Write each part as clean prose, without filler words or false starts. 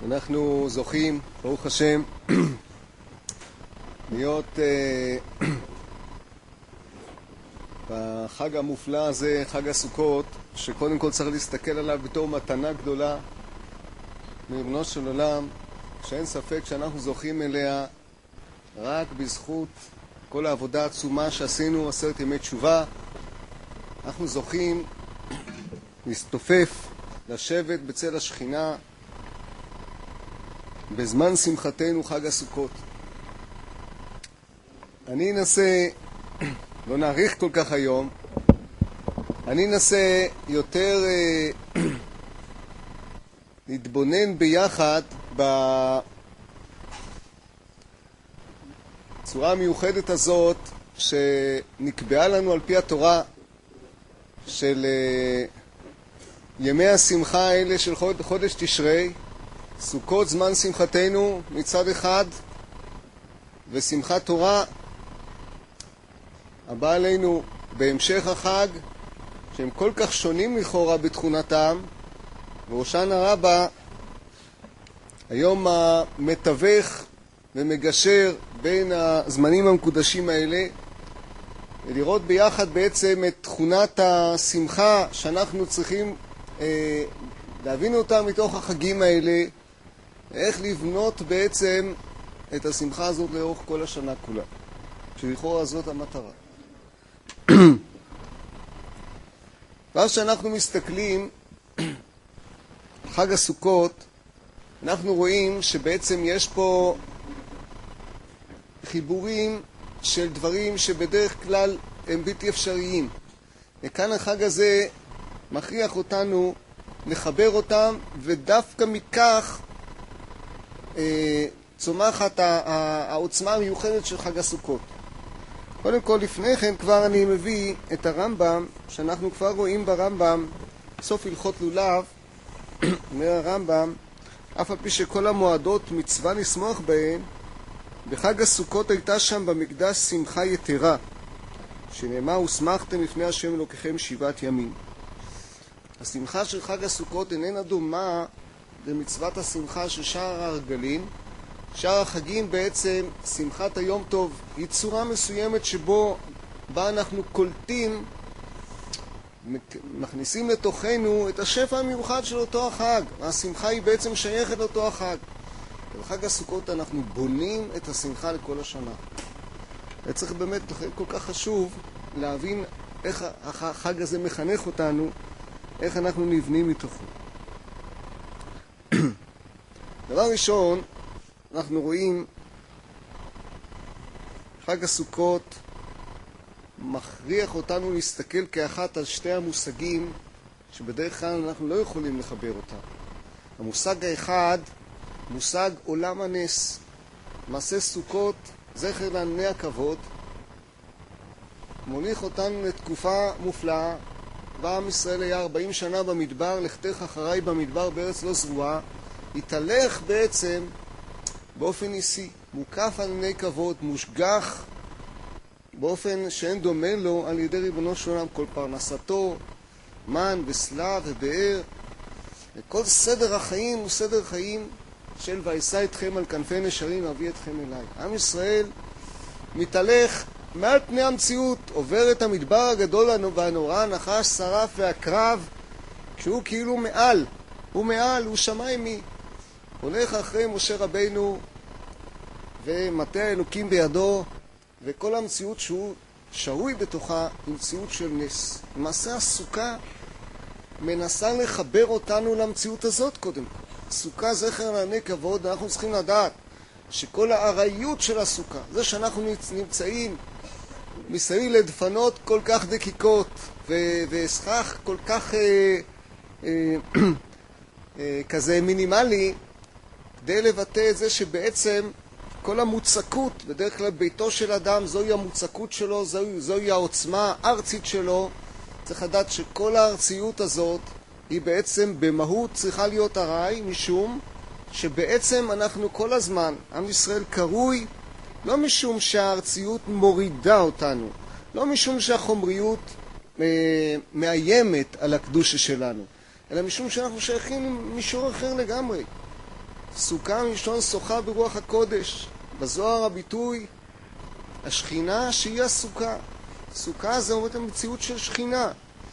אנחנו זוכים, ברוך השם, להיות בחג המופלא הזה, חג הסוכות, שקודם כל צריך להסתכל עליו בתור מתנה גדולה מריבונו של עולם, שאין ספק שאנחנו זוכים אליה רק בזכות כל העבודה העצומה שעשינו, 10 ימי תשובה. אנחנו זוכים להסתופף, לשבת בצל השכינה בזמן שמחתנו, חג הסוכות. אני אנסה, לא נאריך כל כך היום, אני אנסה יותר להתבונן ביחד בצורה המיוחדת הזאת שנקבעה לנו על פי התורה של ימי השמחה האלה של חודש תשרי, סוכות זמן שמחתנו מצד אחד, ושמחת תורה הבאה עלינו בהמשך החג, שהם כל כך שונים לכאורה בתכונתם, והושענא רבה היום המתווך ומגשר בין הזמנים המקודשים האלה, ולראות ביחד בעצם את תכונת השמחה שאנחנו צריכים להבין אותה מתוך החגים האלה, איך לבנות בעצם את השמחה הזאת לאורך כל השנה כולה, שלכאורה זאת המטרה. ואז שאנחנו מסתכלים חג הסוכות, אנחנו רואים שבעצם יש פה חיבורים של דברים שבדרך כלל הם בלתי אפשריים. וכאן החג הזה מכריח אותנו לחבר אותם, ודווקא מכך צומחת העוצמה המיוחדת של חג הסוכות. קודם כל, לפני כן כבר אני מביא את הרמב"ם, שאנחנו כבר רואים ברמב"ם, סוף הלכות לולב, אומר הרמב"ם, אף על פי שכל המועדות מצווה לשמוח בהן, בחג הסוכות הייתה שם במקדש שמחה יתרה, שנאמר, ושמחתם לפני השם אלוקיכם 7 ימים. השמחה של חג הסוכות איננה דומה למצוות השמחה של שאר הרגלים. שאר החגים בעצם, שמחת היום טוב היא צורה מסוימת בה אנחנו קולטים, מכניסים לתוכנו את השפע המיוחד של אותו החג. השמחה היא בעצם שייכת לאותו החג. בחג הסוכות אנחנו בונים את השמחה לכל השנה. וצריך באמת, כל כך חשוב להבין איך החג הזה מחנך אותנו, איך אנחנו נבנים מתוכו. דבר ראשון, אנחנו רואים חג הסוכות מכריח אותנו להסתכל כאחת על שתי המושגים שבדרך כלל אנחנו לא יכולים לחבר אותם. המושג האחד, מושג עולם הנס. מעשה סוכות, זכר לענני הכבוד, מוליך אותנו לתקופה מופלאה. בעם ישראל היה 40 שנה במדבר, לכתך אחריי במדבר בארץ לא זרועה, התהלך בעצם באופן ניסי, מוקף על ענני כבוד, מושגח באופן שאין דומה לו על ידי ריבונו של עולם, כל פרנסתו, מן וסלב ובאר, וכל סדר החיים הוא סדר חיים של וישא אתכם על כנפי נשרים אביא אתכם אליי. עם ישראל מתהלך מעל פני המציאות, עובר את המדבר הגדול והנורא, נחש, שרף והקרב, כשהוא כאילו מעל, הוא שמיימי, הולך אחרי משה רבינו ומטה האלוקים בידו, וכל המציאות שהוא שרוי בתוכה היא מציאות של נס. למעשה הסוכה מנסה לחבר אותנו למציאות הזאת קודם כל. הסוכה זכר לענני כבוד, אנחנו צריכים לדעת שכל הארעיות של הסוכה, זה שאנחנו נמצאים מסביב לדפנות כל כך דקיקות וסכך כל כך כזה מינימלי, כדי לבטא את זה שבעצם כל המוצקות, בדרך כלל ביתו של אדם, זוהי המוצקות שלו, זוהי העוצמה הארצית שלו. צריך לדעת שכל הארציות הזאת היא בעצם במהות צריכה להיות ארעי, משום שבעצם אנחנו כל הזמן, עם ישראל קרוי, לא משום שהארציות מורידה אותנו, לא משום שהחומריות מאיימת על הקדושה שלנו, אלא משום שאנחנו שייכים למישור אחר לגמרי. סוכה מלשון שוחה ברוח הקודש. בזוהר הביטוי, השכינה שהיא הסוכה. סוכה זה אומרת המציאות של שכינה.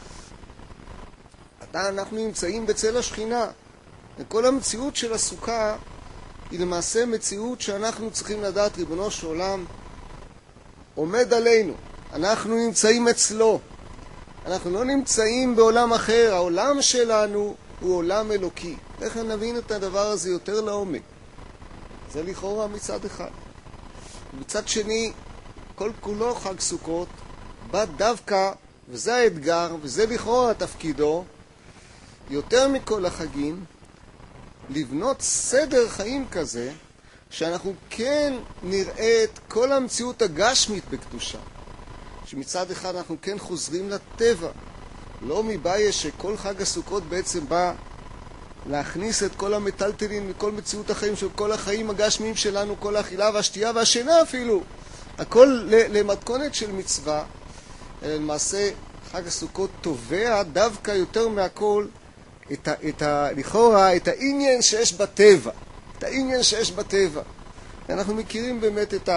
אנחנו נמצאים בצל השכינה. וכל המציאות של הסוכה היא למעשה מציאות שאנחנו צריכים לדעת, ריבונו של עולם עומד עלינו. אנחנו נמצאים אצלו. אנחנו לא נמצאים בעולם אחר. העולם שלנו הוא עולם אלוקי. איך נבין את הדבר הזה יותר לעומק? זה לכאורה מצד אחד. מצד שני, כל כולו חג סוכות בא דווקא, וזה האתגר, וזה לכאורה תפקידו, יותר מכל החגים, לבנות סדר חיים כזה, שאנחנו כן נראה את כל המציאות הגשמית בקדושה. שמצד אחד אנחנו כן חוזרים לטבע. לא מבעיה שכל חג הסוכות בעצם בא להכניס את כל המטלטלים מכל מציאות החיים של כל החיים הגשמיים שלנו, כל האכילה והשתייה והשינה אפילו. הכל למתכונת של מצווה. למעשה חג הסוכות תובע דווקא יותר מהכל לכאורה את העניין שיש בטבע. את העניין שיש בטבע. אנחנו מכירים באמת את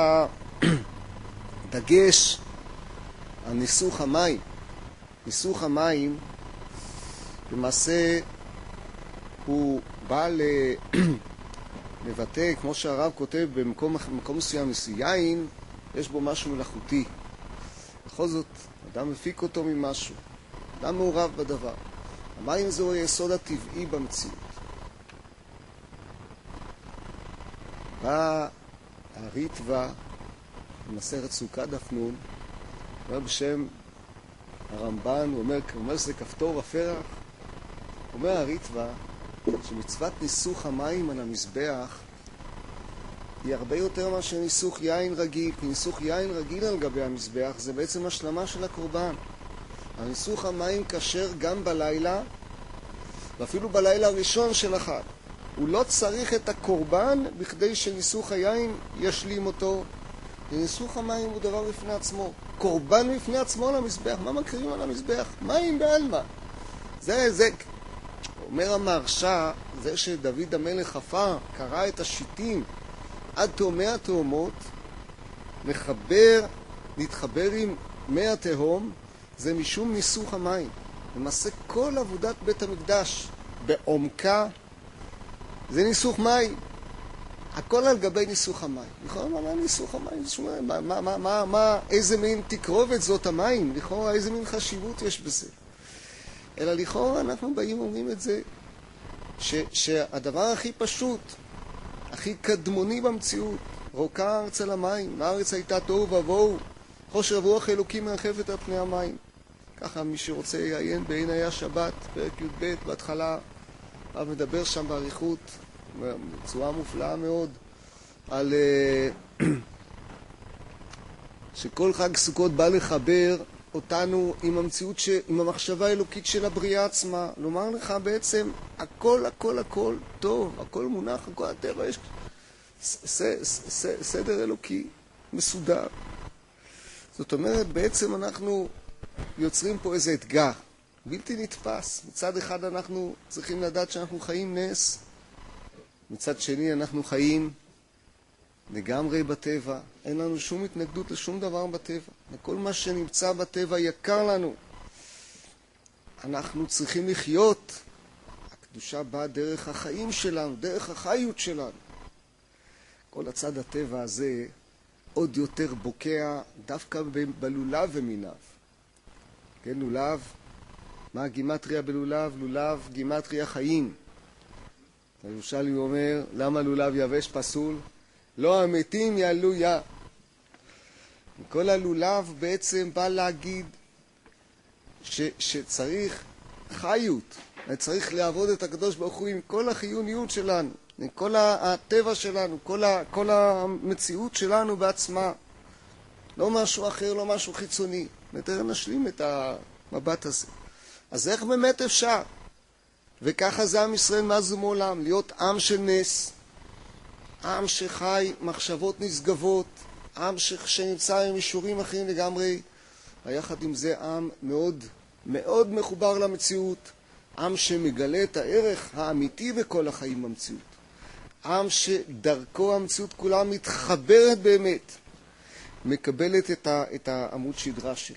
הדגש על ניסוך המים. ניסוך המים למעשה הוא בא לבטא, כמו שהרב כותב במקום מסוים, יין, יש בו משהו מלאכותי. בכל זאת, אדם מפיק אותו ממשהו. אדם מעורב בדבר. המים זהו היסוד הטבעי במציאות. בא הריטב"א במסכת סוכה דף נ', אומר בשם הרמב"ן, הוא אומר שזה כפתור הפרח. אומר הריטב"א שמצוות ניסוך המים על המזבח היא הרבה יותר מאשר ניסוך יין רגיל, כי ניסוך יין רגיל על גבי המזבח זה בעצם השלמה של הקורבן. הניסוך המים כשר גם בלילה, ואפילו בלילה הראשון של החג. הוא לא צריך את הקורבן בכדי שניסוך היין ישלים אותו. וניסוך המים הוא דבר בפני עצמו. קורבן בפני עצמו על המזבח. מה מקריבים על המזבח? מים בעלמא. זה אומר המהרש"א, זה שדוד המלך חפר, קרא את השיטים עד תאומי התאומות, להתחבר עם מי התהום, זה משום ניסוך המים. למעשה כל עבודת בית המקדש בעומקה זה ניסוך מים. הכל על גבי ניסוך המים. לכאורה, מה ניסוך המים? איזה מין תקרובת זאת המים? לכאורה, איזה מין חשיבות יש בזה? אלא לכאורה אנחנו באים ואומרים את זה, שהדבר הכי פשוט, הכי קדמוני במציאות, רוקה הארץ על המים, הארץ הייתה תוהו ובוהו, חושר רוח אלוקים מרחפת על פני המים. ככה מי שרוצה יעיין בעין היה שבת, פרק י"ב, בהתחלה, מדבר שם באריכות, בצורה מופלאה מאוד, על שכל חג סוכות בא לחבר אותנו עם המציאות, עם המחשבה האלוקית של הבריאה עצמה. לומר לך בעצם, הכל, הכל, הכל טוב, הכל מונח, הכל הטבע, יש סדר אלוקי מסודר. זאת אומרת, בעצם אנחנו יוצרים פה איזה אתגר, בלתי נתפס. מצד אחד אנחנו צריכים לדעת שאנחנו חיים נס, מצד שני אנחנו חיים לגמרי בטבע. אין לנו שום התנגדות לשום דבר בטבע. וכל מה שנמצא בטבע יקר לנו. אנחנו צריכים לחיות. הקדושה באה דרך החיים שלנו, דרך החיות שלנו. כל הצד הטבע הזה עוד יותר בוקע דווקא בלולב ומיניו. כן, לולב, מה הגימטריה בלולב? לולב, גימטריה חיים. הירושלמי אומר, למה לולב יבש פסול? לא המתים יעלו יה. כל הלולב בעצם בא להגיד שצריך חיות, צריך לעבוד את הקדוש ברוך הוא עם כל החיוניות שלנו, עם כל הטבע שלנו, כל המציאות שלנו בעצמה. לא משהו אחר, לא משהו חיצוני. נתראה נשלים את המבט הזה. אז איך באמת אפשר? וככה זה עם ישראל מאז ומעולם, להיות עם של נס, עם שחי מחשבות נשגבות, עם שנמצא עם אישורים אחרים לגמרי, ויחד עם זה עם מאוד מאוד מחובר למציאות, עם שמגלה את הערך האמיתי בכל החיים במציאות. עם שדרכו המציאות כולה מתחברת באמת, מקבלת את העמוד שדרה שלה.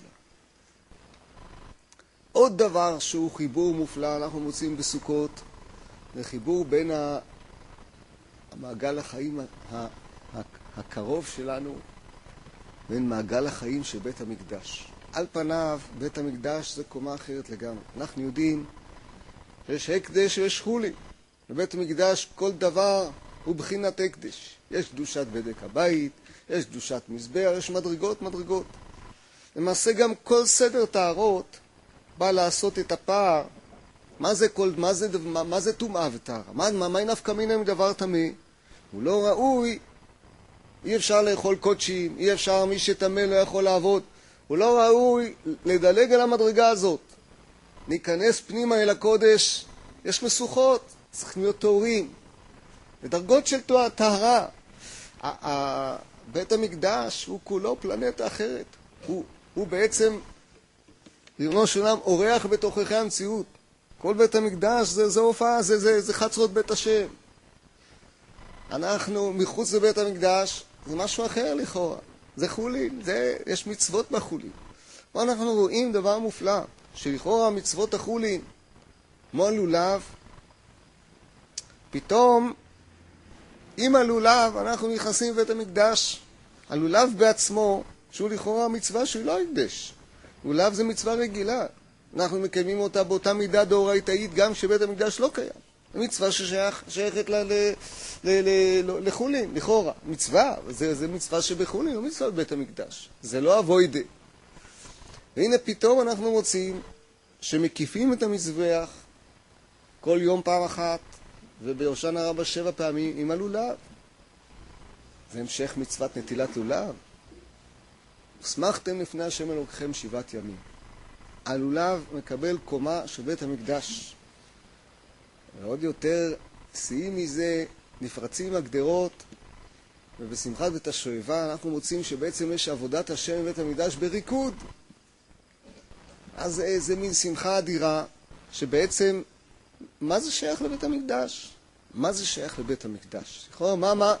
עוד דבר שהוא חיבור מופלא, אנחנו מוצאים בסוכות, זה חיבור בין המעגל החיים הקרוב שלנו, בין מעגל החיים של בית המקדש. על פניו, בית המקדש זה קומה אחרת לגמרי. אנחנו יודעים שיש הקדש ויש חולין. בבית המקדש כל דבר הוא בחינת הקדש. יש קדושת בדק הבית, יש קדושת מזבח, יש מדרגות. למעשה גם כל סדר טהרות בא לעשות את הפער. מה זה טומאה וטהרה? מה נפקא מינה מדבר טמא? הוא לא ראוי, אי אפשר לאכול קודשים, אי אפשר מי שטמא לא יכול לעבוד. הוא לא ראוי לדלג על המדרגה הזאת. ניכנס פנימה אל הקודש, יש מסוכות, צריכים להיות טהורים. לדרגות של טהרה. בית המקדש הוא כולו פלנטה אחרת. הוא בעצם, ריבונו של עולם, אורח בתוככי המציאות. כל בית המקדש זה הופעה, זה חצרות בית השם. אנחנו מחוץ לבית המקדש, זה משהו אחר לכאורה. זה חולין, יש מצוות בחולין. פה אנחנו רואים דבר מופלא, שלכאורה מצוות החולין, כמו הלולב, פתאום עם הלולב אנחנו נכנסים לבית המקדש. הלולב בעצמו, שהוא לכאורה מצווה שהוא לא הקדש. לולב זה מצווה רגילה. אנחנו מקיימים אותה באותה מידה דאורייתאית גם שבית המקדש לא קיים. זו מצווה ששייכת לחולין, לכאורה. מצווה, זה מצווה שבחולין, לא מצווה בבית המקדש. זה לא אבוידה. והנה פתאום אנחנו מוצאים שמקיפים את המזבח כל יום פעם אחת, וביושענא רבה 7 פעמים עם הלולב. זה המשך מצוות נטילת לולב. ושמחתם לפני השם אלוהיכם 7 ימים. הלולב מקבל קומה של בית המקדש. ועוד יותר, שיאים מזה, נפרצים הגדרות, ובשמחת בית השואבה אנחנו מוצאים שבעצם יש עבודת השם בבית המקדש בריקוד. אז זה מין שמחה אדירה, שבעצם, מה זה שייך לבית המקדש? מה זה שייך לבית המקדש? לכאורה,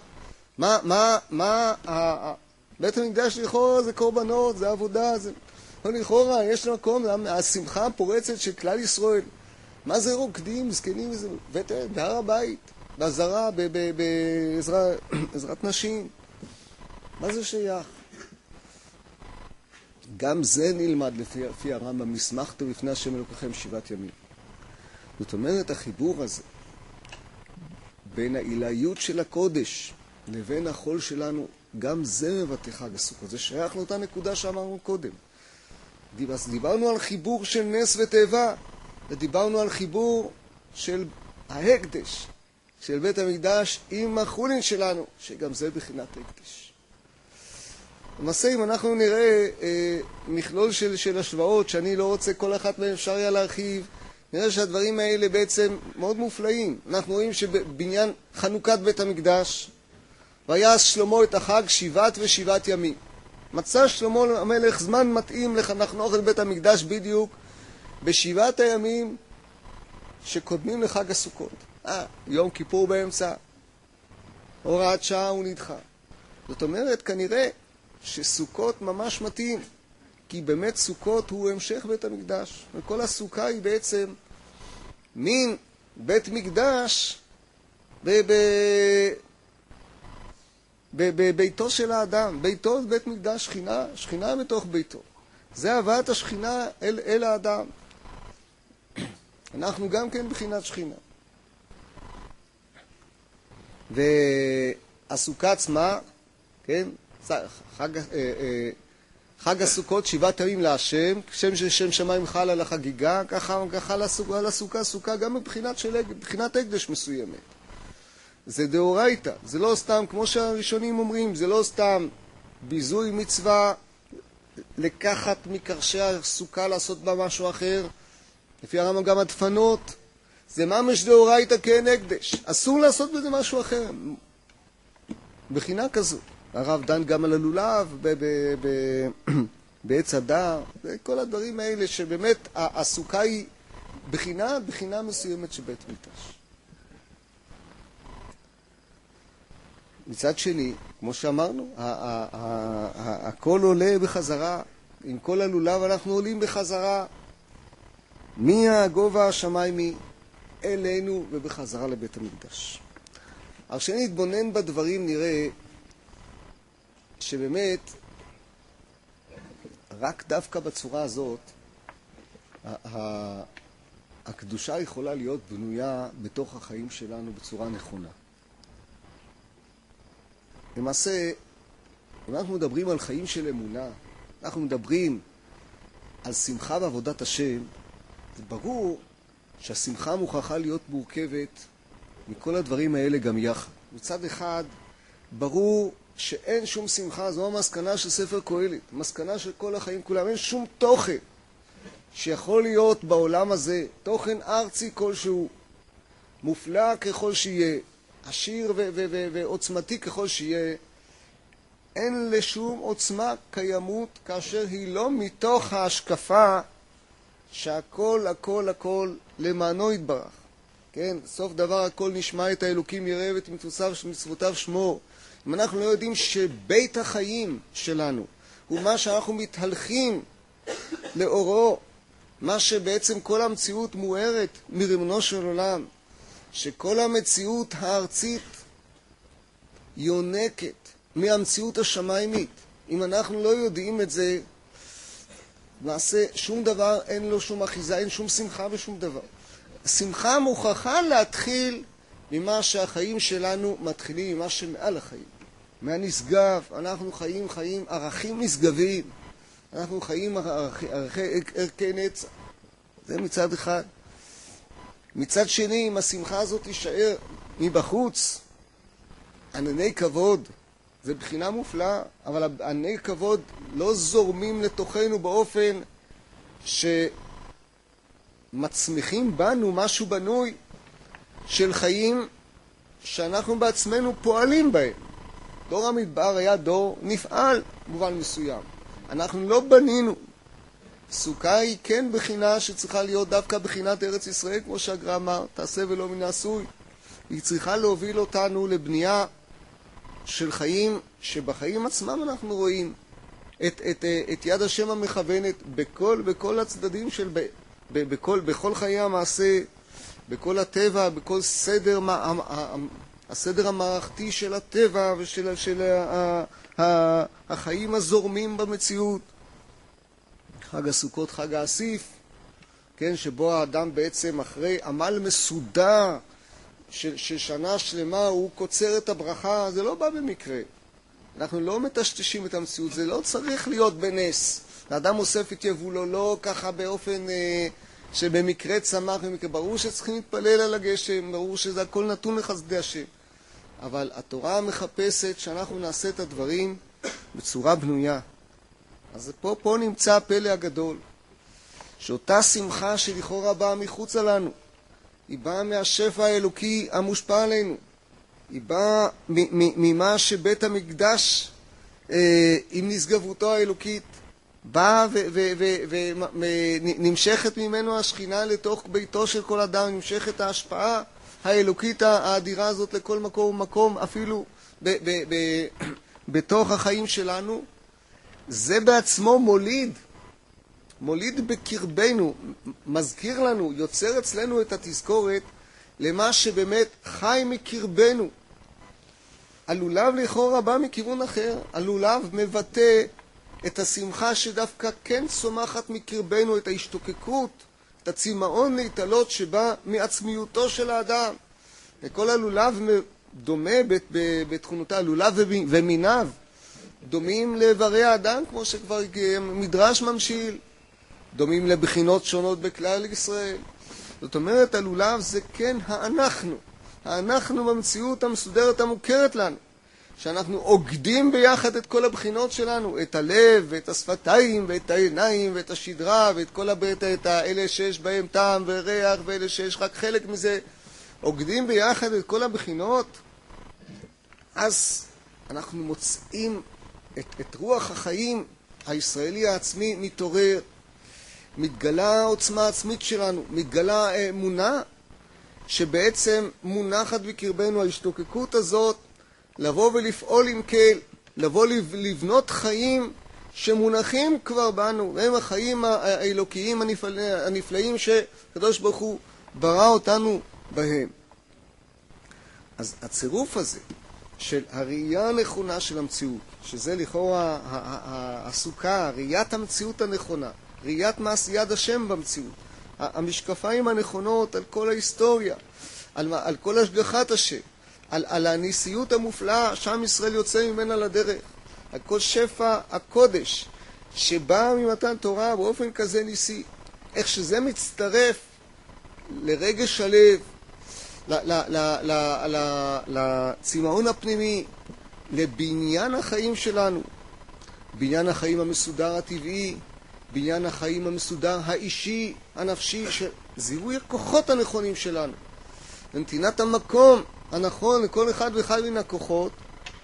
בית המקדש לכאורה זה קורבנות, זה עבודה, זה... לכאורה יש מקום, השמחה הפורצת של כלל ישראל. מה זה רוקדים, זקנים וזה? בהר הבית, בעזרה, בעזרת נשים. מה זה שייך? גם זה נלמד לפי הרמב"ם, ושמחתם לפני השם אלוהיכם 7 ימים. זאת אומרת, החיבור הזה בין העילאיות של הקודש לבין החול שלנו, גם זה מבטא חג הסוכות. זה שייך לאותה נקודה שאמרנו קודם. אז דיברנו על חיבור של נס וטבע, ודיברנו על חיבור של ההקדש, של בית המקדש עם החולין שלנו, שגם זה בחינת הקדש. למעשה, אם אנחנו נראה מכלול של השוואות, שאני לא רוצה כל אחת מהם אפשר היה להרחיב, נראה שהדברים האלה בעצם מאוד מופלאים. אנחנו רואים שבבניין חנוכת בית המקדש, ויעש שלמה את החג 7 ימים. מצא שלמה המלך זמן מתאים לחנוך את בית המקדש בדיוק ב7 הימים שקודמים לחג הסוכות. יום כיפור באמצע, הוראת שעה הוא נדחה. זאת אומרת, כנראה שסוכות ממש מתאים, כי באמת סוכות הוא המשך בית המקדש, וכל הסוכה היא בעצם מין בית מקדש בביתו של האדם. ביתו זה בית מקדש, שכינה בתוך ביתו. זה הבאת השכינה אל האדם. אנחנו גם כן בחינת שכינה. והסוכה עצמה, כן, חג הסוכות 7 ימים להשם, שם שמיים חל על החגיגה, ככה על הסוכה, סוכה גם מבחינת הקדש מסוימת. זה דאורייתא, זה לא סתם, כמו שהראשונים אומרים, זה לא סתם ביזוי מצווה, לקחת מקרשי הסוכה לעשות בה משהו אחר, לפי הרמב"ם גם הדפנות, זה ממש דאורייתא כן הקדש, אסור לעשות בזה משהו אחר, בחינה כזו. הרב דן גם על הלולב, בעץ הדר, וכל הדברים האלה שבאמת הסוכה היא בחינה מסוימת של בית מקדש. מצד שני, כמו שאמרנו, הכל עולה בחזרה, עם כל הלולב אנחנו עולים בחזרה, מהגובה השמיימי אלינו ובחזרה לבית המקדש. אבל כשנתבונן בדברים נראה שבאמת רק דווקא בצורה הזאת הקדושה יכולה להיות בנויה בתוך החיים שלנו בצורה נכונה. למעשה, אם אנחנו מדברים על חיים של אמונה, אנחנו מדברים על שמחה בעבודת השם, זה ברור שהשמחה מוכרחה להיות מורכבת מכל הדברים האלה גם יחד. מצד אחד, ברור שאין שום שמחה, זו המסקנה של ספר קהלת, מסקנה של כל החיים כולם, אין שום תוכן שיכול להיות בעולם הזה, תוכן ארצי כלשהו, מופלא ככל שיהיה, עשיר ועוצמתי ככל שיהיה, אין לשום עוצמה קיימות כאשר היא לא מתוך ההשקפה שהכל הכל הכל למענו יתברך. כן, סוף דבר הכל נשמע את האלוקים יראה ואת מצוותיו שמור. אם אנחנו לא יודעים שבית החיים שלנו הוא מה שאנחנו מתהלכים לאורו, מה שבעצם כל המציאות מוארת מרמונו של עולם, שכל המציאות הארצית יונקת מהמציאות השמיימית. אם אנחנו לא יודעים את זה, נעשה שום דבר, אין לו שום אחיזה, אין שום שמחה ושום דבר. שמחה מוכרחה להתחיל ממה שהחיים שלנו מתחילים, ממה שמעל החיים. מהנשגב, אנחנו חיים ערכים נשגבים, אנחנו חיים ערכי נצח. זה מצד אחד. מצד שני, אם השמחה הזאת תישאר מבחוץ, ענני כבוד, זה בחינה מופלאה, אבל ענני כבוד לא זורמים לתוכנו באופן שמצמיחים בנו משהו בנוי של חיים שאנחנו בעצמנו פועלים בהם. דור המדבר היה דור נפעל במובן מסוים. אנחנו לא בנינו. סוכה היא כן בחינה שצריכה להיות דווקא בחינת ארץ ישראל, כמו שהגר"א אמר, תעשה ולא מן העשוי. היא צריכה להוביל אותנו לבנייה של חיים, שבחיים עצמם אנחנו רואים את יד השם המכוונת בכל הצדדים של, בכל חיי המעשה, בכל הטבע, בכל הסדר המערכתי של הטבע ושל החיים הזורמים במציאות. חג הסוכות, חג האסיף, כן, שבו האדם בעצם אחרי עמל מסודר של שנה שלמה הוא קוצר את הברכה, זה לא בא במקרה. אנחנו לא מטשטשים את המציאות, זה לא צריך להיות בנס. האדם אוסף את יבולו, לא ככה באופן שבמקרה צמח, ברור שצריכים להתפלל על הגשם, ברור שזה הכל נתון לחסדי השם. אבל התורה מחפשת שאנחנו נעשה את הדברים בצורה בנויה. אז פה נמצא הפלא הגדול, שאותה שמחה שלכאורה באה מחוצה לנו, היא באה מהשפע האלוקי המושפע עלינו, היא באה ממה שבית המקדש עם נשגבותו האלוקית באה ונמשכת ממנו השכינה לתוך ביתו של כל אדם, נמשכת ההשפעה האלוקית האדירה הזאת לכל מקום ומקום, אפילו בתוך החיים שלנו. זה בעצמו מוליד בקרבנו, מזכיר לנו, יוצר אצלנו את התזכורת למה שבאמת חי מקרבנו. הלולב לכאורה בא מכיוון אחר, הלולב מבטא את השמחה שדווקא כן צומחת מקרבנו, את ההשתוקקות, את הצמאון להתעלות שבא מעצמיותו של האדם. וכל הלולב דומה בתכונותיו, הלולב ומיניו דומים לאיברי האדם, כמו שכבר מדרש ממשיל, דומים לבחינות שונות בכלל ישראל. זאת אומרת, הלולב זה כן האנחנו במציאות המסודרת המוכרת לנו, שאנחנו עוגדים ביחד את כל הבחינות שלנו, את הלב ואת השפתיים ואת העיניים ואת השדרה ואת כל את האלה שיש בהם טעם וריח ואלה שיש רק חלק מזה, עוגדים ביחד את כל הבחינות. אז אנחנו מוצאים את רוח החיים הישראלי העצמי מתעורר, מתגלה העוצמה העצמית שלנו, מתגלה אמונה שבעצם מונחת בקרבנו. ההשתוקקות הזאת לבוא ולפעול עם כל, לבוא לבנות חיים שמונחים כבר בנו, והם החיים האלוקיים הנפלאים שקדוש ברוך הוא ברא אותנו בהם. אז הצירוף הזה של הראייה הנכונה של המציאות, שזה לכאורה הסוכה, ראיית המציאות הנכונה, ראיית מעשי יד השם במציאות, המשקפיים הנכונות על כל ההיסטוריה, על כל השגחת השם, על הניסיות המופלאה שעם ישראל יוצא ממנה לדרך, על כל שפע הקודש שבא ממתן תורה באופן כזה ניסי, איך שזה מצטרף לרגש הלב, לצמאון הפנימי, לבניין החיים שלנו, בניין החיים המסודר הטבעי, בניין החיים המסודר האישי, הנפשי, זיהוי הכוחות הנכונים שלנו, ונתינת המקום הנכון לכל אחד ואחד מן הכוחות.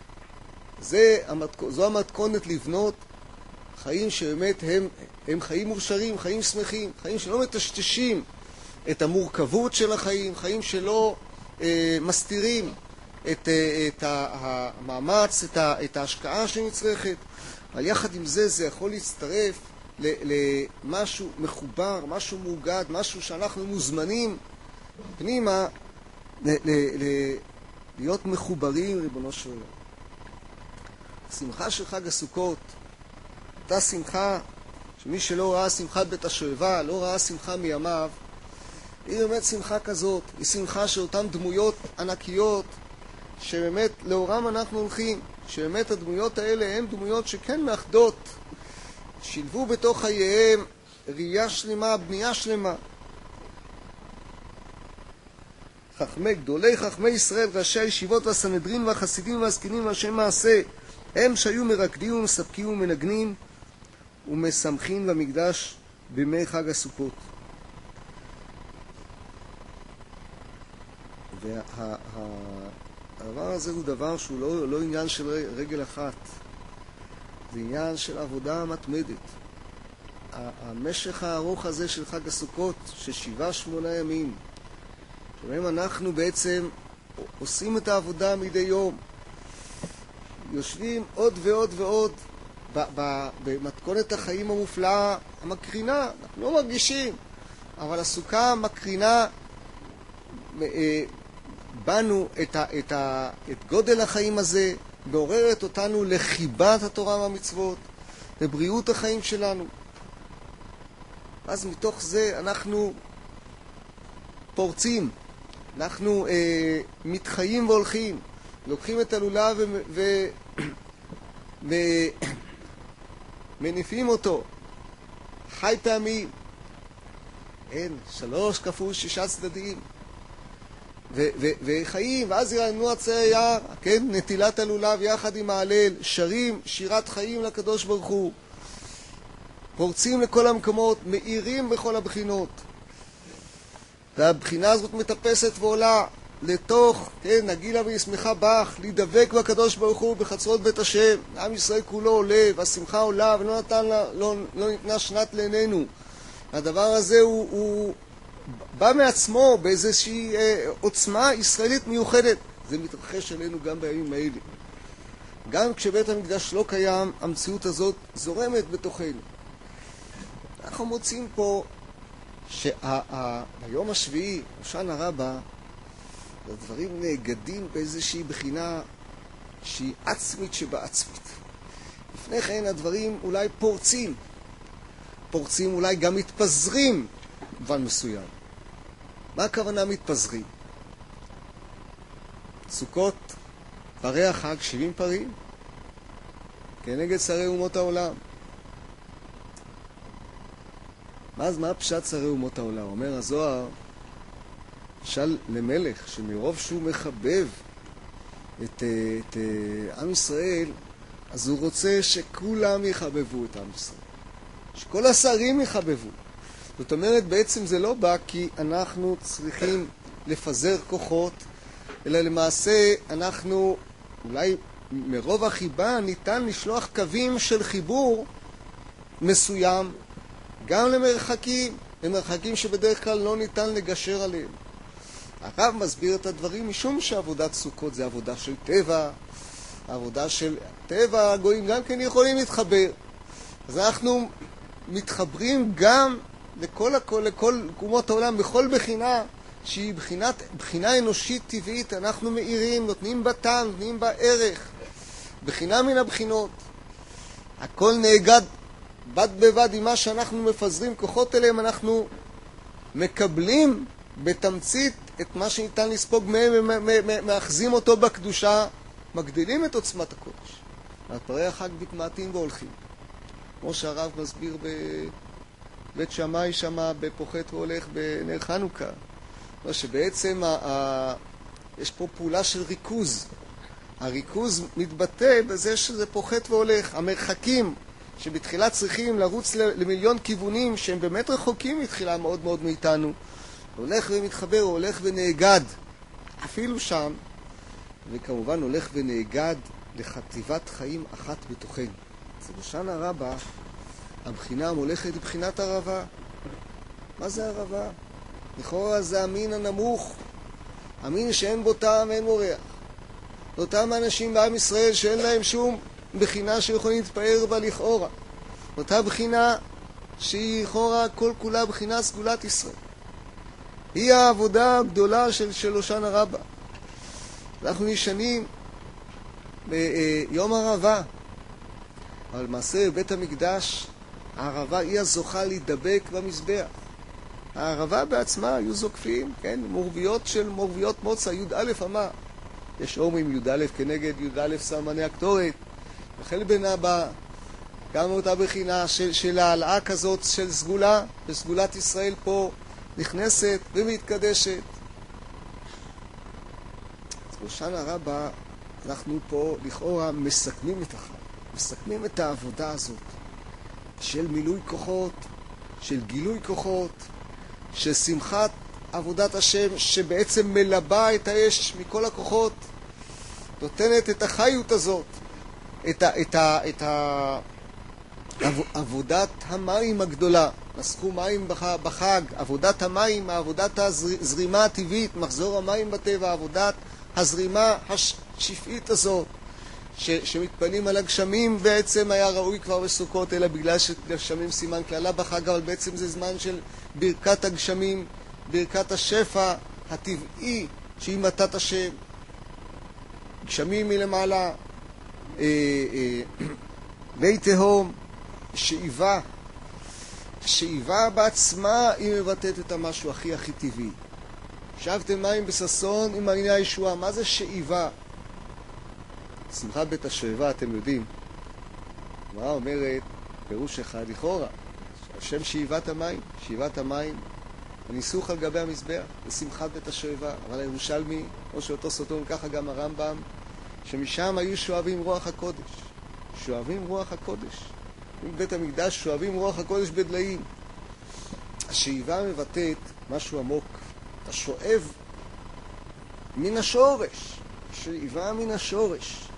זו המתכונת לבנות חיים שבאמת הם חיים מאושרים, חיים שמחים, חיים שלא מטשטשים את המורכבות של החיים, חיים שלא מסתירים את המאמץ, את ההשקעה שנצרכת. אבל יחד עם זה, זה יכול להצטרף למשהו מחובר, משהו מאוגד, משהו שאנחנו מוזמנים פנימה להיות מחוברים, ריבונו של עולם. השמחה של חג הסוכות, אותה שמחה שמי שלא ראה שמחת בית השואבה, לא ראה שמחה מימיו, היא באמת שמחה כזאת, היא שמחה של אותן דמויות ענקיות שבאמת לאורם אנחנו הולכים, שבאמת הדמויות האלה הן דמויות שכן מאחדות, שילבו בתוך חייהם ראייה שלמה, בנייה שלמה. גדולי חכמי ישראל, ראשי הישיבות והסנהדרין והחסידים והזקנים והשם מעשה, הם שהיו מרקדים ומספקים ומנגנים ומשמחים במקדש בימי חג הסוכות. והדבר הזה הוא דבר שהוא לא עניין של רגל אחת, זה עניין של עבודה מתמדת. המשך הארוך הזה של חג הסוכות, של 7-8 ימים, שבהם אנחנו בעצם עושים את העבודה מדי יום, יושבים עוד ועוד ועוד במתכונת החיים המופלאה, המקרינה, אנחנו לא מרגישים, אבל הסוכה מקרינה בנו את גודל החיים הזה, מעוררת אותנו לחיבת התורה והמצוות, לבריאות החיים שלנו. אז מתוך זה אנחנו פורצים, אנחנו מתחיים והולכים, לוקחים את הלולב ומניפים אותו, חי פעמים, אין, 3 כפול 6 צדדים, וחיים, ואז ירענו עצי היער, כן, נטילת הלולב יחד עם ההלל, שרים שירת חיים לקדוש ברוך הוא, פורצים לכל המקומות, מאירים בכל הבחינות, והבחינה הזאת מטפסת ועולה לתוך, כן, נגילה וישמחה בך, להידבק בקדוש ברוך הוא בחצרות בית השם. עם ישראל כולו עולה, והשמחה עולה, ולא לא ניתנה שנת לעינינו. הדבר הזה הוא בא מעצמו באיזושהי עוצמה ישראלית מיוחדת. זה מתרחש עלינו גם בימים האלה. גם כשבית המקדש לא קיים, המציאות הזאת זורמת בתוכנו. אנחנו מוצאים פה שהיום השביעי, הושענא רבה, הדברים נאגדים באיזושהי בחינה שהיא עצמית שבעצמית. לפני כן הדברים אולי פורצים אולי גם מתפזרים במובן מסוים. מה הכוונה מתפזרים? סוכות, פרי החג, 70 פרים, כנגד שרי אומות העולם. מה פשט שרי אומות העולם? אומר הזוהר, משל למלך שמרוב שהוא מחבב את עם ישראל, אז הוא רוצה שכולם יחבבו את עם ישראל, שכל השרים יחבבו. זאת אומרת, בעצם זה לא בא כי אנחנו צריכים לפזר כוחות, אלא למעשה אנחנו, אולי מרוב החיבה ניתן לשלוח קווים של חיבור מסוים גם למרחקים שבדרך כלל לא ניתן לגשר עליהם. הרב מסביר את הדברים משום שעבודת סוכות זה עבודה של טבע, עבודה של טבע, הגויים גם כן יכולים להתחבר. אז אנחנו מתחברים גם לכל קומות העולם, בכל בחינה שהיא בחינה אנושית טבעית, אנחנו מאירים, נותנים בה טעם, נותנים בה ערך, בחינה מן הבחינות. הכל נאגד בד בבד עם מה שאנחנו מפזרים כוחות אליהם, אנחנו מקבלים בתמצית את מה שניתן לספוג מהם, מאחזים אותו בקדושה, מגדילים את עוצמת הקודש. פרי החג מתמעטים והולכים. כמו שהרב מסביר בבית שמאי שמה, בפוחת והולך בנר חנוכה. שבעצם יש פה פעולה של ריכוז. הריכוז מתבטא בזה שזה פוחת והולך. המרחקים שבתחילה צריכים לרוץ למיליון כיוונים שהם באמת רחוקים מתחילה מאוד מאוד מאיתנו, הולך ומתחבר, הולך ונאגד אפילו שם, וכמובן הולך ונאגד לחטיבת חיים אחת בתוכנו. אז בשנה רבה הבחינה המולכת היא בחינת ערבה. מה זה ערבה? לכאורה זה המין הנמוך, המין שאין בו טעם ואין בו ריח. אותם האנשים בעם ישראל שאין להם שום בחינה שיכולים להתפאר בה לכאורה. אותה בחינה שהיא לכאורה כל כולה בחינה סגולת ישראל. היא העבודה הגדולה של הושענא רבה. אנחנו נשענים ביום ערבה, אבל למעשה בבית המקדש הערבה היא הזוכה להידבק במזבח. הערבה בעצמה היו זוקפים, כן, מורביות מוצא, י"א אמה. יש אומרים י"א כנגד י"א סמני הקטורת. וכן בנה בה גם אותה בחינה של העלאה כזאת של סגולה, וסגולת ישראל פה נכנסת ומתקדשת. אז בהושענא רבה אנחנו פה לכאורה מסכמים את החג, מסכמים את העבודה הזאת של מילוי כוחות, של גילוי כוחות, של שמחת עבודת השם שבעצם מלבה את האש מכל הכוחות, נותנת את החיות הזאת, את עבודת המים הגדולה. נסחו מים בחג, עבודת המים, עבודת הזרימה הטבעית, מחזור המים בטבע, עבודת הזרימה השפעית הזאת, שמתפנים על הגשמים. בעצם היה ראוי כבר בסוכות, אלא בגלל שגשמים סימן כללה בחג, אבל בעצם זה זמן של ברכת הגשמים, ברכת השפע הטבעי שהיא מתת השם. גשמים מלמעלה, מי תהום, שאיבה. שאיבה בעצמה היא מבטאת את המשהו הכי טבעי. שבתם מים בששון עם מעייני הישועה. מה זה שאיבה? שמחת בית השואבה, אתם יודעים. מה אומרת? פירוש אחד לכאורה. השם שאיבת המים. שאיבת המים, הניסוך על גבי המזבח, לשמחת בית השואבה. אבל הירושלמי, או שאותו סוטון, ככה גם הרמב"ם, שמשם היו שואבים רוח הקודש. שואבים רוח הקודש. בבית המקדש שואבים רוח הקודש בדליים. השאיבה מבטאת משהו עמוק. אתה שואב מן השורש. שאיבה מן השורש.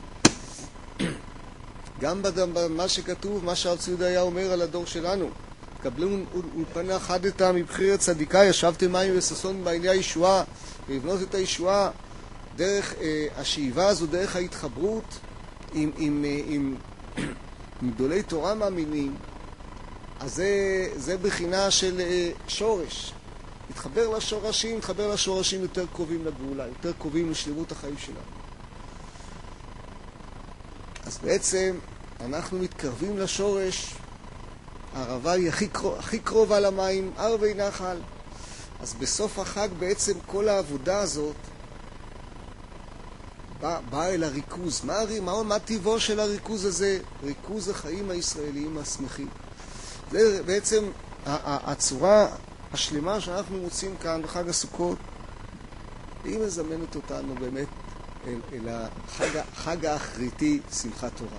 גם במה שכתוב, מה שהרב יהודה אומר על הדור שלנו. קבלו אולפנה חדתה מבחיר צדיקה, ישבתם מים וששון בעיני הישועה, ולבנות את הישועה דרך השאיבה הזו, דרך ההתחברות עם גדולי תורה מאמינים. אז זה בחינה של שורש. להתחבר לשורשים יותר קרובים לגאולה, יותר קרובים לשלמות החיים שלנו. אז בעצם אנחנו מתקרבים לשורש. הערבה היא הכי קרובה למים, ערבי נחל. אז בסוף החג בעצם כל העבודה הזאת באה אל הריכוז. מה טיבו של הריכוז הזה? ריכוז החיים הישראליים השמחים. זה בעצם הצורה השלמה שאנחנו מוצאים כאן בחג הסוכות. היא מזמנת אותנו באמת אל החג האחריתי, שמחת תורה.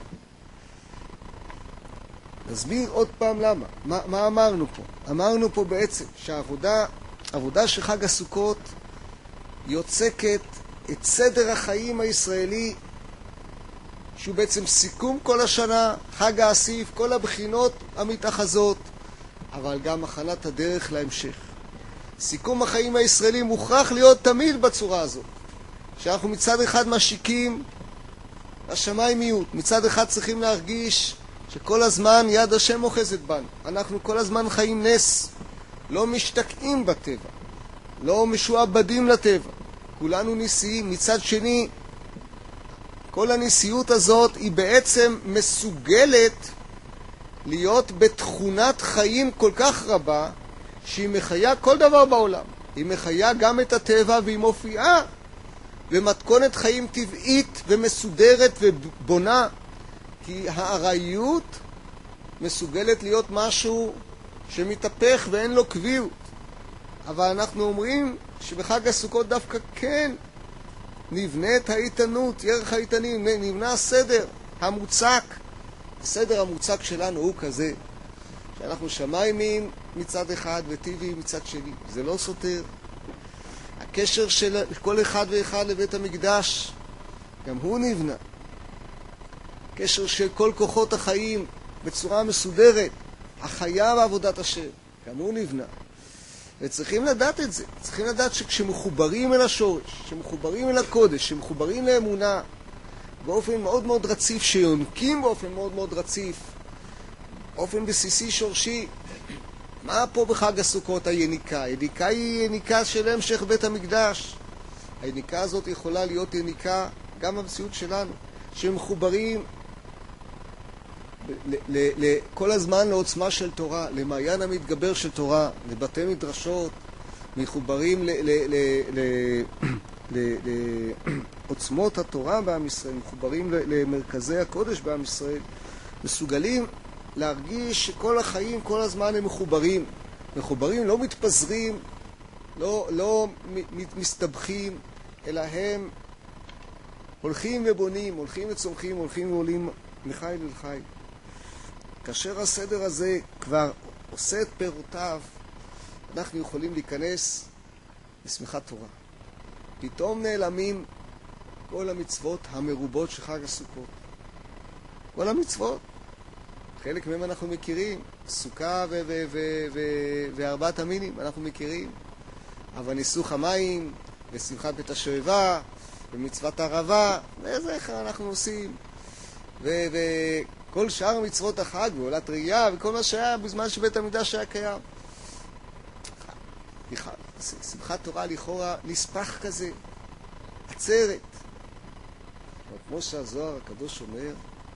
נסביר עוד פעם למה. מה אמרנו פה? אמרנו פה בעצם שהעבודה של חג הסוכות יוצקת את סדר החיים הישראלי, שהוא בעצם סיכום כל השנה, חג האסיף, כל הבחינות המתאחזות, אבל גם הכנת הדרך להמשך. סיכום החיים הישראלים מוכרח להיות תמיד בצורה הזאת. שאנחנו מצד אחד משיקים השמיימיות, מצד אחד צריכים להרגיש שכל הזמן יד השם אוחזת בנו. אנחנו כל הזמן חיים נס, לא משתקעים בטבע, לא משועבדים לטבע. כולנו ניסיים. מצד שני, כל הניסיות הזאת היא בעצם מסוגלת להיות בתכונת חיים כל כך רבה, שהיא מחיה כל דבר בעולם. היא מחיה גם את הטבע, והיא מופיעה במתכונת חיים טבעית ומסודרת ובונה. כי הארעיות מסוגלת להיות משהו שמתהפך ואין לו קביעות. אבל אנחנו אומרים שבחג הסוכות דווקא כן נבנה את האיתנות, ירך האיתנים, נבנה הסדר המוצק. הסדר המוצק שלנו הוא כזה, שאנחנו שמיימים מצד אחד וטבעי מצד שני. זה לא סותר. הקשר של כל אחד ואחד לבית המקדש, גם הוא נבנה. קשר של כל כוחות החיים בצורה מסודרת, החיה ועבודת השם, גם הוא נבנה. וצריכים לדעת את זה. צריכים לדעת שכשמחוברים אל השורש, שמחוברים אל הקודש, שמחוברים לאמונה באופן מאוד מאוד רציף, שיונקים באופן מאוד מאוד רציף, באופן בסיסי שורשי, מה פה בחג הסוכות היניקה? היניקה היא יניקה של המשך בית המקדש. היניקה הזאת יכולה להיות יניקה גם במציאות שלנו, שמחוברים כל הזמן לעוצמה של תורה, למעיין המתגבר של תורה, לבתי מדרשות, מחוברים לעוצמות התורה בעם ישראל, מחוברים למרכזי הקודש בעם ישראל, מסוגלים להרגיש שכל החיים כל הזמן הם מחוברים. מחוברים, לא מתפזרים, לא מסתבכים, אלא הם הולכים ובונים, הולכים וצומחים, הולכים ועולים מחי אל חי. כאשר הסדר הזה כבר עושה את פירותיו, אנחנו יכולים להיכנס לשמחת תורה. פתאום נעלמים כל המצוות המרובות של חג הסוכות. כל המצוות. חלק מהם אנחנו מכירים, סוכה וארבעת המינים אנחנו מכירים, אבל ניסוך המים ושמחת בית השואבה ומצוות הערבה, וזה איך אנחנו עושים. וכל שאר מצוות החג ועולת ראייה וכל מה שהיה בזמן שבית המקדש היה קיים. שמחת תורה לכאורה נספח כזה, עצרת. כמו שהזוהר הקדוש אומר,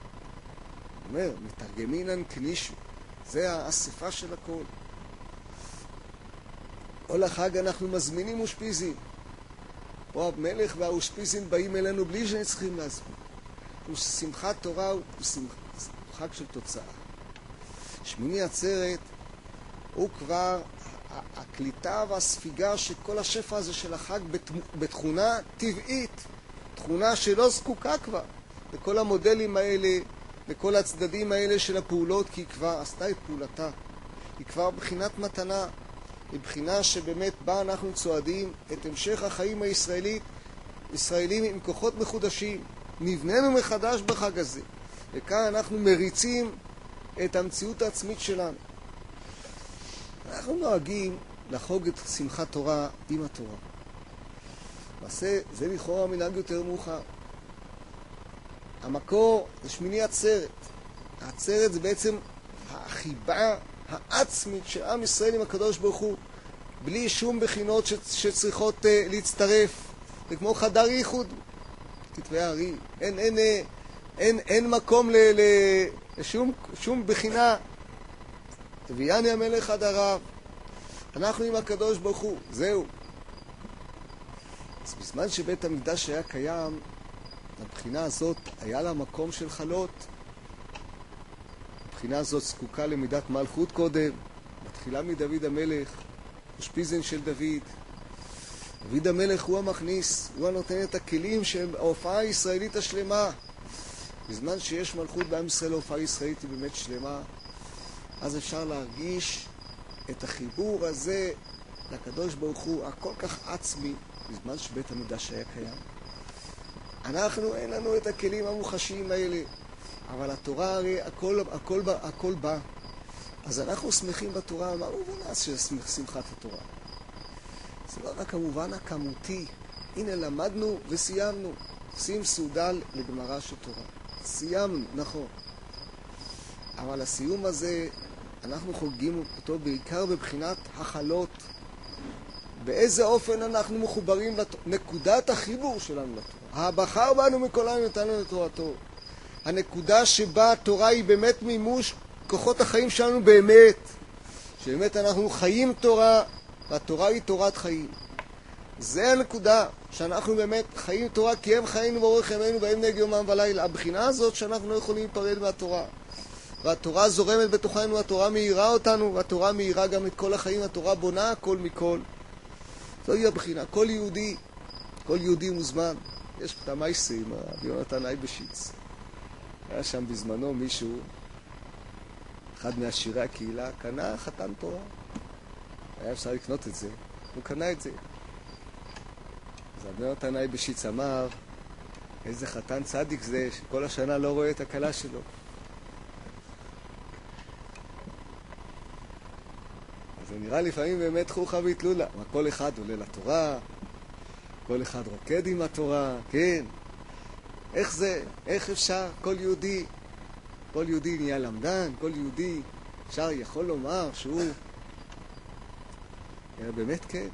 מתרגמינן כנישו. זה האספה של הכל. כל החג אנחנו מזמינים אושפיזין. פה המלך והאושפיזין באים אלינו בלי שצריכים להזמין. שמחת תורה הוא חג של תוצאה. שמיני עצרת הוא כבר הקליטה והספיגה של כל השפע הזה של החג בתכונה טבעית. תכונה שלא זקוקה כבר לכל המודלים האלה, לכל הצדדים האלה של הפעולות, כי היא כבר עשתה את פעולתה. היא כבר בחינת מתנה, היא בחינה שבאמת בה אנחנו צועדים את המשך החיים הישראלים עם כוחות מחודשים. נבננו מחדש בחג הזה, וכאן אנחנו מריצים את המציאות העצמית שלנו. אנחנו נוהגים לחוג את שמחת תורה עם התורה. זה לכאורה מנהג יותר מאוחר. המקור זה שמיני עצרת. העצרת זה בעצם החיבה העצמית של עם ישראל עם הקדוש ברוך הוא, בלי שום בחינות שצריכות להצטרף. זה כמו חדר ייחוד, כתבי הארי. אין מקום לשום בחינה. הביאני המלך עד הרב. אנחנו עם הקדוש ברוך הוא, זהו. אז בזמן שבית המקדש היה קיים, הבחינה הזאת היה לה מקום של חלות. הבחינה הזאת זקוקה למידת מלכות קודם, מתחילה מדוד המלך, אושפיזין של דוד. דוד המלך הוא המכניס, הוא הנותן את הכלים שהם ההופעה הישראלית השלמה. בזמן שיש מלכות בעם ישראל, ההופעה הישראלית היא באמת שלמה, אז אפשר להרגיש את החיבור הזה לקדוש ברוך הוא, הכל כך עצמי, בזמן שבית המקדש היה קיים. אנחנו אין לנו את הכלים המוחשיים האלה, אבל התורה הרי הכל בא. אז אנחנו שמחים בתורה, מה הוא ונעש של שמחת התורה? זה לא רק המובן הכמותי. הנה למדנו וסיימנו. שים סעודה לגמרא של תורה. סיימנו, נכון. אבל הסיום הזה, אנחנו חוגגים אותו בעיקר בבחינת החלות. באיזה אופן אנחנו מחוברים לנקודת החיבור שלנו לתורה. הבחר בנו מכל העם נתנו לתורתו. הנקודה שבה התורה היא באמת מימוש כוחות החיים שלנו באמת. שבאמת אנחנו חיים תורה, והתורה היא תורת חיים. זה הנקודה שאנחנו באמת חיים תורה, כי הם חיינו באורך ימינו בהם נגד יומם ולילה. הבחינה הזאת שאנחנו לא יכולים להיפרד מהתורה. והתורה זורמת בתוכנו, התורה מאירה אותנו, והתורה מאירה גם את כל החיים, התורה בונה הכל מכל. זוהי הבחינה. כל יהודי מוזמן. יש את המייסה עם יונתן אייבשיץ. היה שם בזמנו מישהו, אחד מהשירי הקהילה, קנה חתן תורה. היה אפשר לקנות את זה. הוא קנה את זה. אז יונתן אייבשיץ אמר, איזה חתן צדיק זה, שכל השנה לא רואה את הכלה שלו. אז זה נראה לפעמים באמת חוכא ואטלולא. כל אחד עולה לתורה, כל אחד רוקד עם התורה, כן. איך זה? איך אפשר? כל יהודי נהיה למדן, כל יהודי אפשר יכול לומר שהוא באמת כן.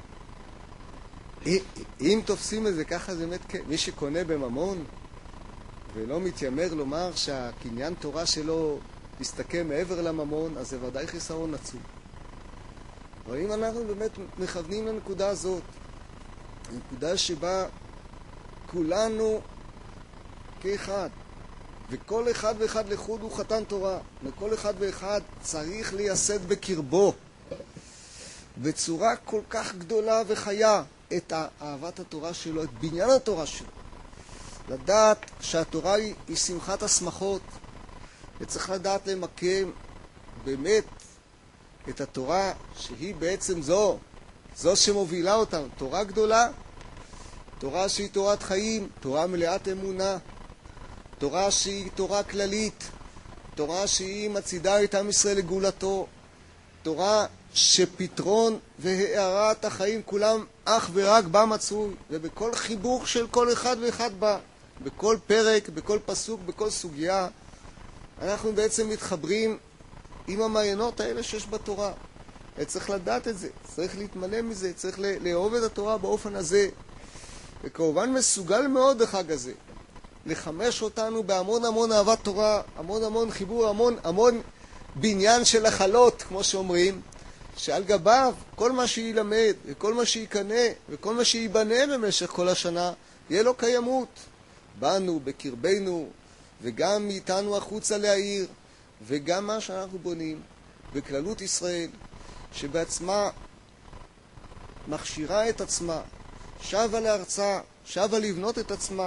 אם תופסים את זה ככה זה באמת כן. מי שקונה בממון ולא מתיימר לומר שהקניין תורה שלו יסתכם מעבר לממון, אז זה ודאי חיסרון עצום. אבל אם אנחנו באמת מכוונים לנקודה הזאת, הנקודה שבה כולנו כאחד, וכל אחד ואחד לחוד הוא חתן תורה, וכל אחד ואחד צריך לייסד בקרבו בצורה כל כך גדולה וחיה את אהבת התורה שלו, את בניין התורה שלו. לדעת שהתורה היא שמחת השמחות, וצריך לדעת למקם באמת את התורה שהיא בעצם זו שמובילה אותנו. תורה גדולה, תורה שהיא תורת חיים, תורה מלאת אמונה, תורה שהיא תורה כללית, תורה שהיא מצעידה את עם ישראל לגאולתו, תורה שפתרון והארת החיים כולם אך ורק בה מצוי, ובכל חיבור של כל אחד ואחד בה, בכל פרק, בכל פסוק, בכל סוגיה, אנחנו בעצם מתחברים עם המעיינות האלה שיש בתורה. צריך לדעת את זה, צריך להתמלא מזה, צריך לאהוב את התורה באופן הזה. וכמובן מסוגל מאוד החג הזה לחמש אותנו בהמון המון אהבת תורה, המון המון חיבור, המון בניין של החלות, כמו שאומרים, שעל גביו כל מה שילמד וכל מה שיקנה וכל מה שיבנה במשך כל השנה יהיה לו קיימות בנו, בקרבנו, וגם מאיתנו החוצה להעיר, וגם מה שאנחנו בונים בכללות ישראל, שבעצמה מכשירה את עצמה, שבה לארצה, שבה לבנות את עצמה.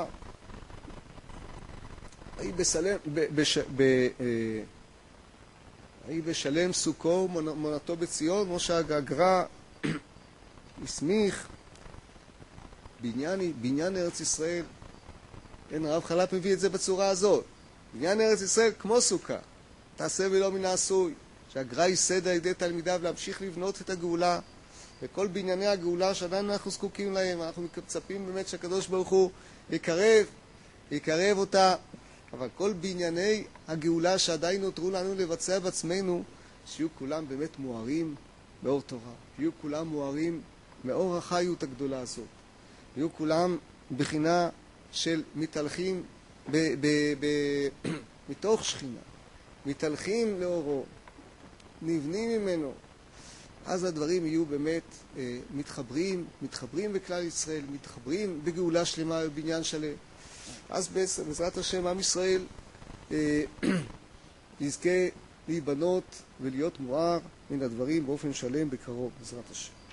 היא בשלם סוכו מונתו בציון, כמו שהגר"א הסמיך בניין ארץ ישראל. הרב חל"פ מביא את זה בצורה הזאת. בניין ארץ ישראל כמו סוכה, תעשה ולא מן העשוי, שהגר"א ייסד על ידי תלמידיו להמשיך לבנות את הגאולה, וכל בנייני הגאולה שעדיין אנחנו זקוקים להם. אנחנו מצפים באמת שהקדוש ברוך הוא יקרב אותה, אבל כל בנייני הגאולה שעדיין נותרו לנו לבצע בעצמנו, שיהיו כולם באמת מוארים באור תורה, שיהיו כולם מוארים מאור החיות הגדולה הזאת, יהיו כולם בחינה של מתהלכים מתוך שכינה, מתהלכים לאורו, נבנים ממנו. אז הדברים יהיו באמת מתחברים בכלל ישראל, מתחברים בגאולה שלמה ובניין שלם. אז בעזרת השם עם ישראל יזכה להיבנות ולהיות מואר מן הדברים באופן שלם בקרוב, בעזרת השם.